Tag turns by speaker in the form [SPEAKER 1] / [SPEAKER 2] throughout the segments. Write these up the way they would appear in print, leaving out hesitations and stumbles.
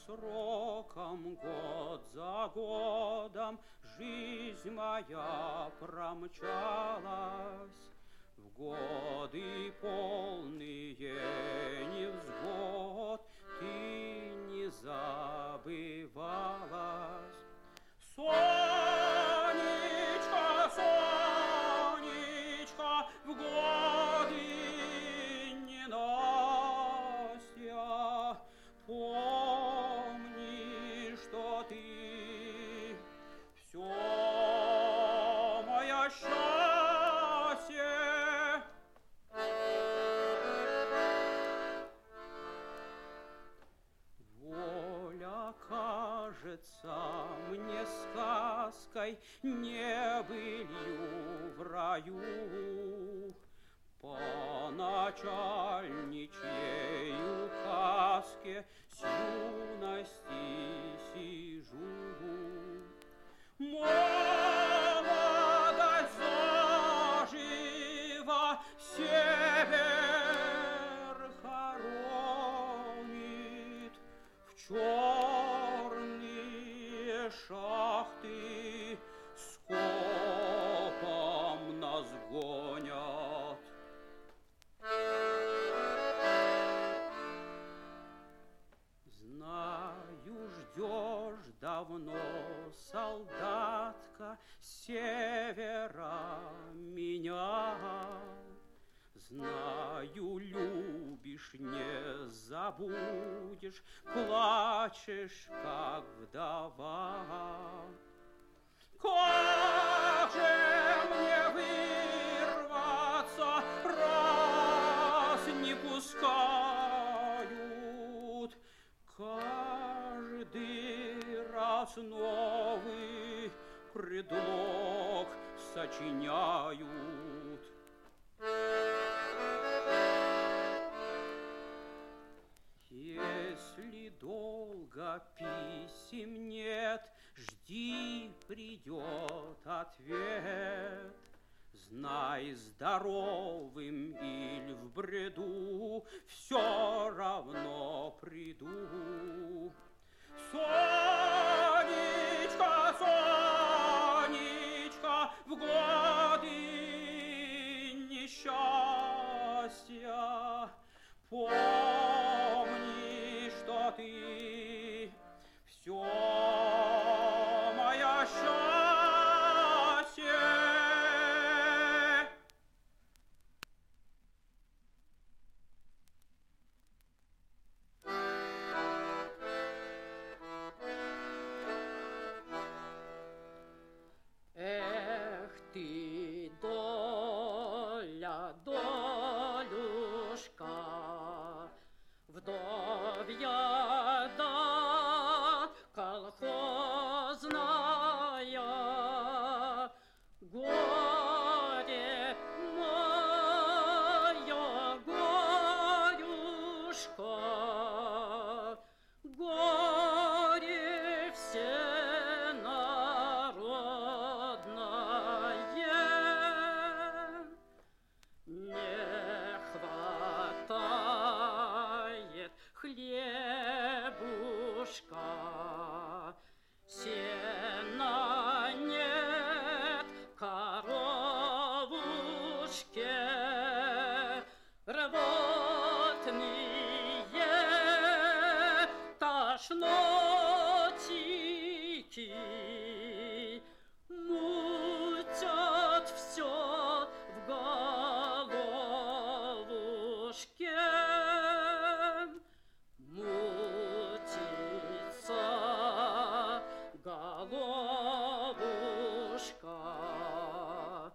[SPEAKER 1] сроком, год за годом жизнь моя промчалась. В годы полные невзгод ты не забывалась. Сонечка, Сонечка, в годы ненастья, помни, что ты все мое счастье. Воля кажется мне сказкой, не былью в раю. По начальничьей указке с юности сижу. Молодость заживо север хоронит, в черные шахты скопом нас гонят. Знаю, ждешь давно, солдатка, с севера меня. Знаю, любишь, не забудешь, плачешь, как вдова. Как же мне вырваться, раз не пускают? Каждый раз новый предлог сочиняют. Если долго писем нет, жди, придет ответ. Знай, здоровым или в бреду, все равно приду. Сонечка, Сонечка, в годы несчастья, помни, что ты все мое счастье. Эх ты, доля, долюшка, вдовья да колхозная, горе мое, горюшка, горе всенародное. Не хватает хлебушка, сена нет коровушке, рвотные тошнотики мутят все в головушке. Мутится головушка,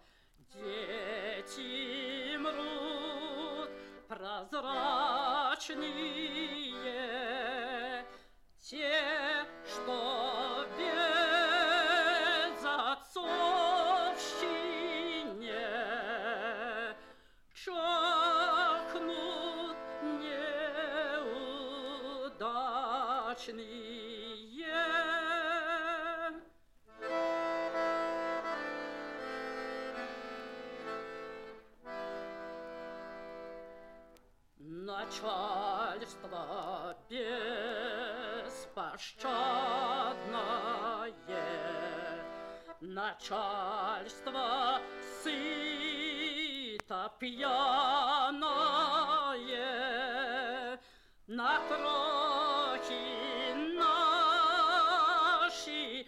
[SPEAKER 1] дети мрут прозрачные, те, что без отцовщине чахнут неудачные. Начальство беспокойное беспощадное, начальство сыто пьяное, на крохи наши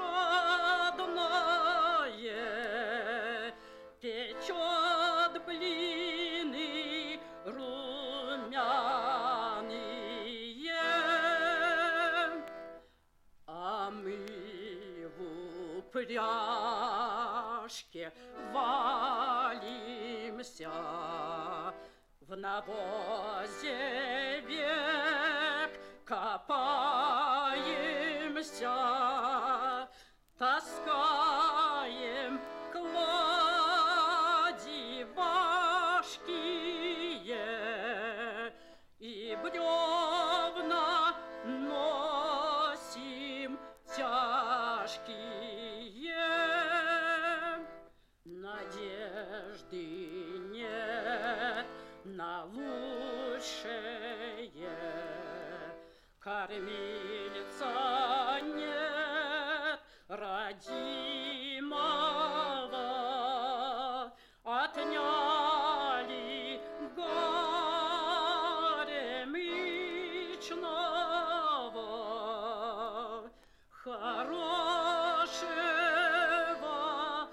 [SPEAKER 1] жадное, печет блины румяные, а мы в упряжке валимся, в навозе век копаемся, таскаем клади важкие и бревна носим тяжкие. Надежды нет на лучшее, кормильца нет родимого, отняли горе мечного, хорошего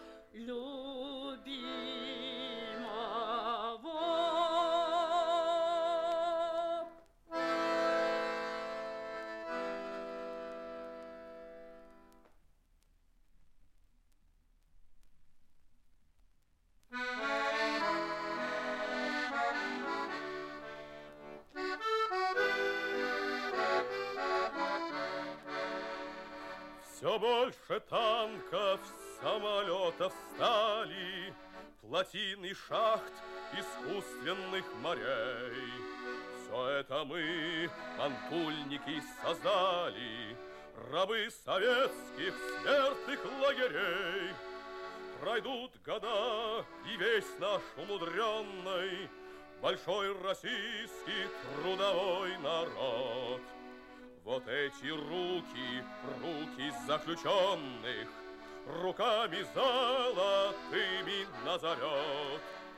[SPEAKER 1] любимого.
[SPEAKER 2] Все больше танков, самолетов стали, плотин и шахт, искусственных морей. Все это мы, мантульники, создали, рабы советских смертных лагерей. Пройдут года, и весь наш умудренный большой российский трудовой народ вот эти руки, руки заключенных, руками золотыми назовет.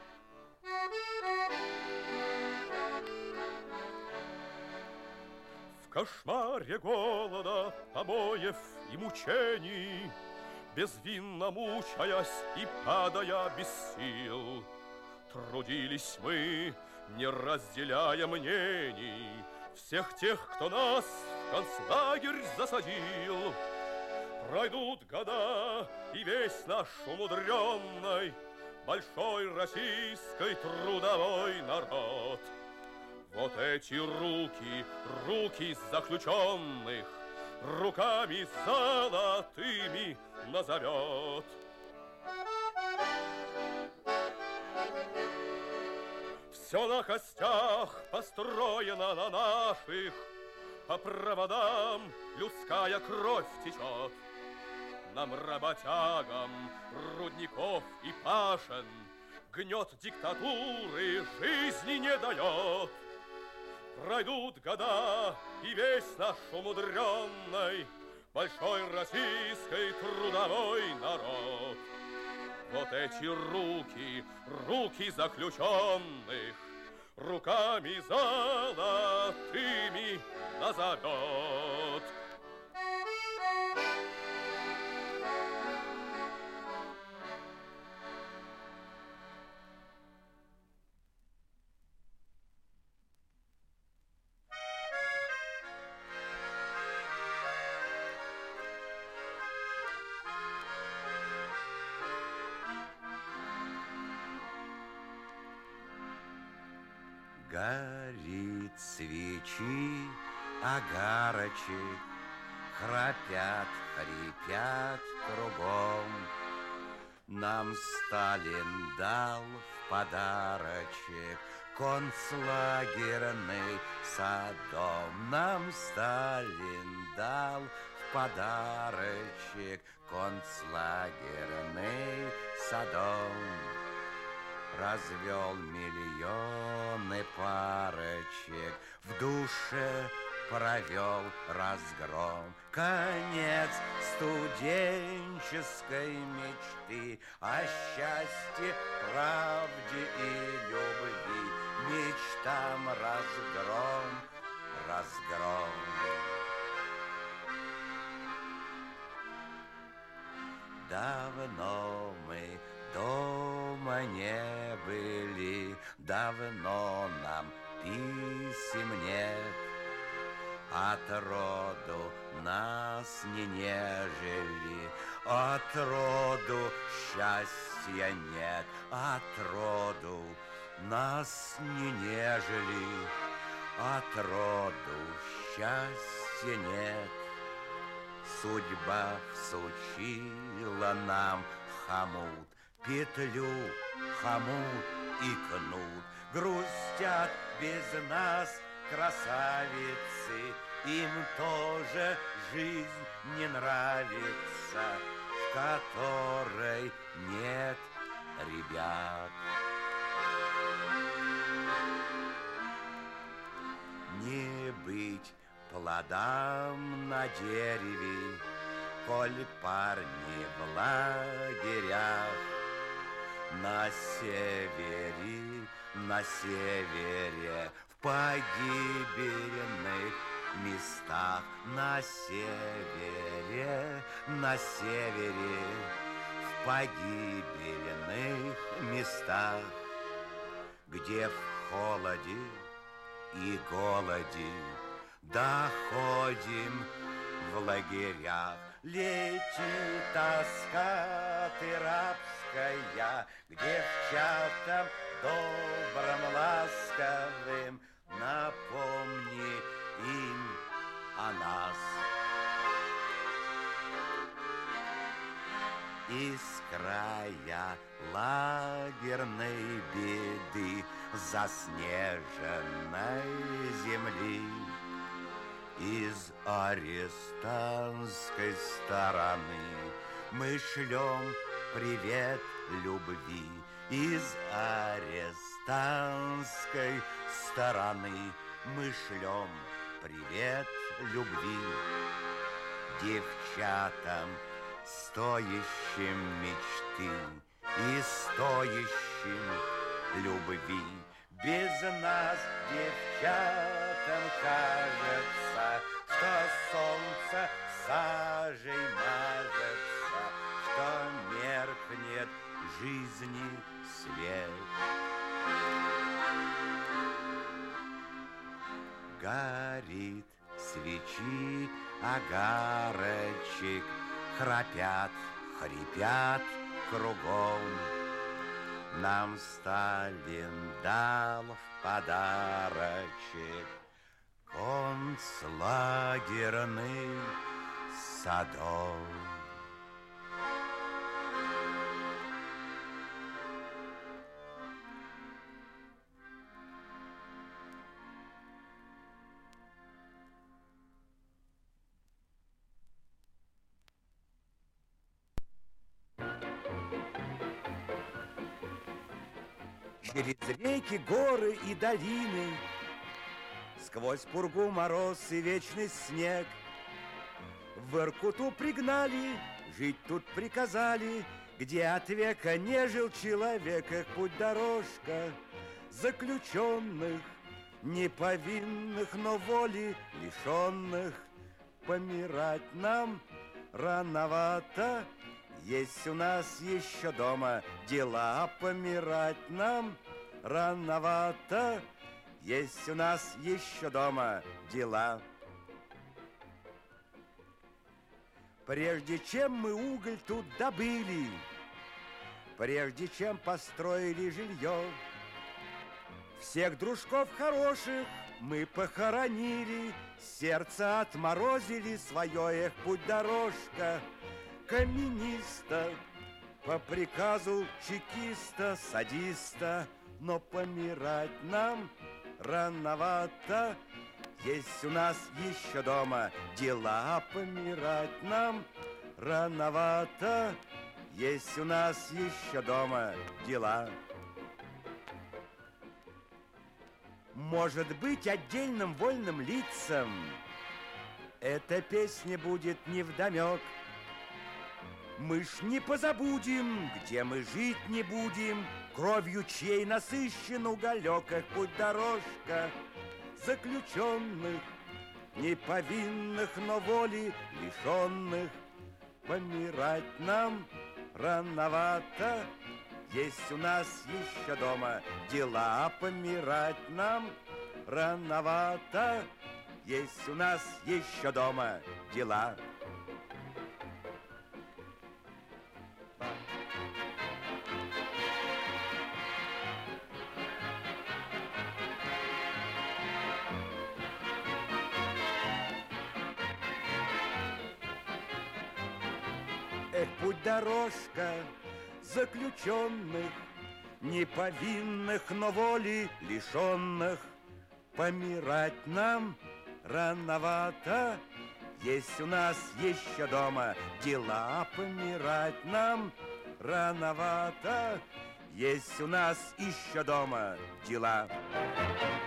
[SPEAKER 2] В кошмаре голода, побоев и мучений, безвинно мучаясь и падая без сил, трудились мы, не разделяя мнений, всех тех, кто нас в концлагерь засадил. Пройдут года, и весь наш умудренный большой российской трудовой народ вот эти руки, руки заключенных, руками золотыми назовет. Все на костях построено на наших, по проводам людская кровь течет. Нам, работягам, рудников и пашен, гнет диктатуры жизни не дает. Пройдут года, и весь наш умудренный большой российской трудовой народ вот эти руки, руки заключенных, руками золотыми назовет.
[SPEAKER 3] Горит свечи, огарочек, храпят, хрипят кругом. Нам Сталин дал в подарочек концлагерный садом. Нам Сталин дал в подарочек концлагерный садом. Развел миллионы парочек, в душе провел разгром. Конец студенческой мечты о счастье, правде и любви. Мечтам разгром, разгром. Давно мы дома не были, давно нам писем нет. Отроду нас не нежели, отроду счастья нет. Отроду нас не нежели, отроду счастья нет. Судьба всучила нам хомут, петлю, хомут и кнут. Грустят без нас красавицы, им тоже жизнь не нравится, в которой нет ребят. Не быть плодам на дереве, коль парни в лагерях. На севере, в погибельных местах. На севере, в погибельных местах, где в холоде и голоде доходим в лагерях. Летит тоска ты рабская, к девчатам добрым, ласковым. Напомни им о нас. Из края лагерной беды, заснеженной земли, из арестантской стороны мы шлем привет любви. Из арестантской стороны мы шлем привет любви. Девчатам, стоящим мечты и стоящим любви. Без нас, девчатам, кажется, что солнце сажей мажется, что меркнет жизни свет. Горит свечи огарочек, храпят, хрипят кругом. Нам Сталин дал в подарочек концлагерный садок. Через реки, горы и долины, сквозь пургу, мороз и вечный снег, в Иркуту пригнали, жить тут приказали, где от века не жил человек. Их путь-дорожка заключенных, неповинных, но воли лишенных. Помирать нам рановато, есть у нас еще дома дела. Помирать нам рановато, есть у нас еще дома дела. Прежде чем мы уголь тут добыли, прежде чем построили жилье, всех дружков хороших мы похоронили, сердце отморозили свое. Эх, путь-дорожка камениста, по приказу чекиста, садиста. Но помирать нам рановато, есть у нас еще дома дела. Помирать нам рановато, есть у нас еще дома дела. Может быть, отдельным вольным лицам эта песня будет невдомек. Мы ж не позабудем, где мы жить не будем, кровью чьей насыщен уголек, как путь дорожка заключенных, неповинных, но воли лишенных. Помирать нам рановато, есть у нас еще дома дела. Помирать нам рановато, есть у нас еще дома дела. Эх, путь дорожка заключенных, неповинных, но воли лишенных. Помирать нам рановато, есть у нас еще дома дела. Помирать нам рановато, есть у нас еще дома дела.